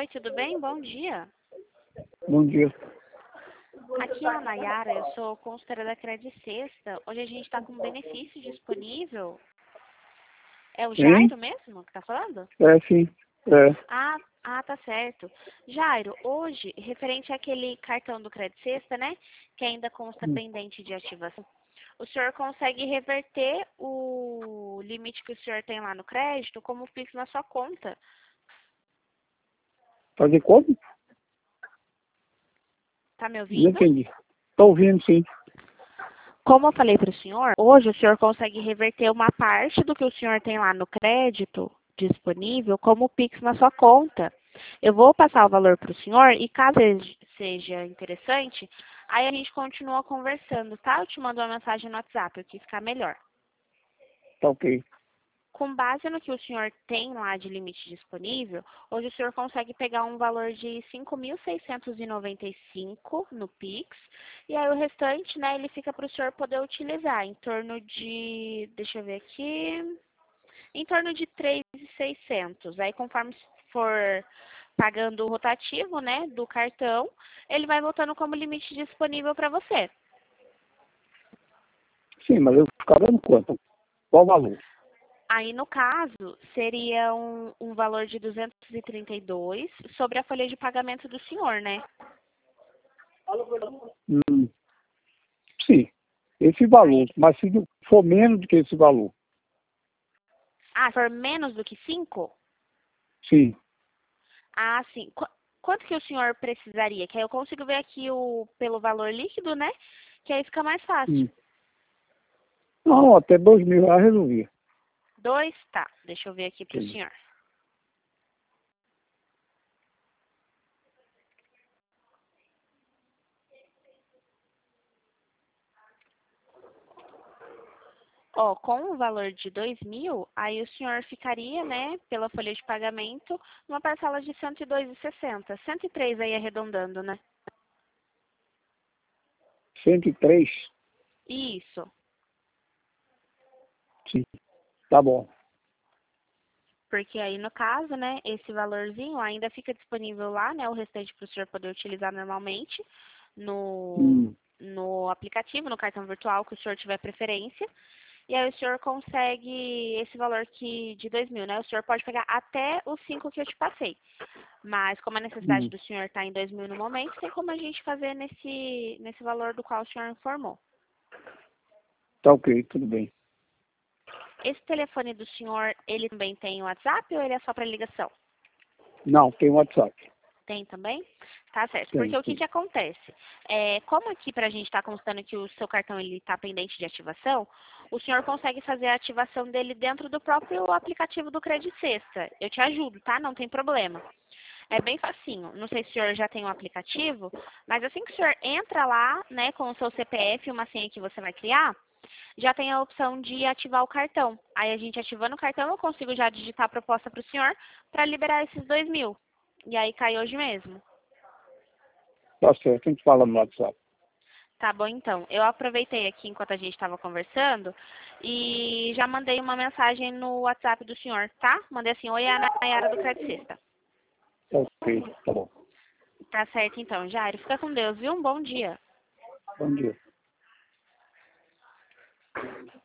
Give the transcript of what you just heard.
Oi, tudo bem? Bom dia. Bom dia. Aqui é a Nayara, eu sou consultora da Credit Sexta. Hoje a gente está com um benefício disponível. É o Hein? Jairo mesmo que está falando? É, sim. É. Tá certo. Jairo, hoje, referente àquele cartão do Credit Sexta, né, que ainda consta pendente de ativação, o senhor consegue reverter o limite que o senhor tem lá no crédito como Pix na sua conta. Fazer como? Tá me Não ouvindo? entendi. Estou ouvindo, sim. Como eu falei para o senhor, hoje o senhor consegue reverter uma parte do que o senhor tem lá no crédito disponível como Pix na sua conta. Eu vou passar o valor para o senhor e caso seja interessante, aí a gente continua conversando, tá? Eu te mando uma mensagem no WhatsApp, o que ficar melhor. Tá ok. Com base no que o senhor tem lá de limite disponível, hoje o senhor consegue pegar um valor de 5.695 no Pix, e aí o restante, né, ele fica para o senhor poder utilizar, em torno de, deixa eu ver aqui, em torno de 3.600. Aí conforme for pagando o rotativo, né, do cartão, ele vai voltando como limite disponível para você. Sim, mas eu ficar dando quanto? Qual o valor? Aí, no caso, seria um valor de 232 sobre a folha de pagamento do senhor, né? Hum, sim. Esse valor. Mas se não for menos do que esse valor. Ah, for menos do que 5? Sim. Ah, sim. Quanto que o senhor precisaria? Que aí eu consigo ver aqui pelo valor líquido, né? Que aí fica mais fácil. Não, até 2.000 reais resolvia. 2? Tá. Deixa eu ver aqui pro Sim. senhor. Ó, com o valor de 2.000, aí o senhor ficaria, né, pela folha de pagamento, numa parcela de 102,60. 103 aí arredondando, né? 103? Isso. Sim. Tá bom. Porque aí, no caso, né, esse valorzinho ainda fica disponível lá, né, o restante para o senhor poder utilizar normalmente no, Hum. no aplicativo, no cartão virtual que o senhor tiver preferência. E aí o senhor consegue esse valor de 2.000, né? O senhor pode pegar até os 5 que eu te passei. Mas como a necessidade Hum. do senhor está em 2.000 no momento, tem como a gente fazer nesse valor do qual o senhor informou. Tá ok, tudo bem. Esse telefone do senhor, ele também tem WhatsApp ou ele é só para ligação? Não, tem WhatsApp. Tem também? Tá certo. Porque Tem, o que tem. que acontece? Como aqui para a gente está constando que o seu cartão está pendente de ativação, o senhor consegue fazer a ativação dele dentro do próprio aplicativo do Credit Sexta. Eu te ajudo, tá? Não tem problema. É bem facinho. Não sei se o senhor já tem um aplicativo, mas assim que o senhor entra lá, né, com o seu CPF e uma senha que você vai criar, já tem a opção de ativar o cartão. Aí a gente ativando o cartão, eu consigo já digitar a proposta para o senhor para liberar esses 2.000. E aí cai hoje mesmo. Tá certo, a gente fala no WhatsApp. Tá bom, então. Eu aproveitei aqui enquanto a gente estava conversando e já mandei uma mensagem no WhatsApp do senhor, tá? Mandei assim, oi, a Nayara do Credit Sexta. Tá ok, tá bom. Tá certo, então. Jairo, fica com Deus, viu? Um bom dia. Bom dia.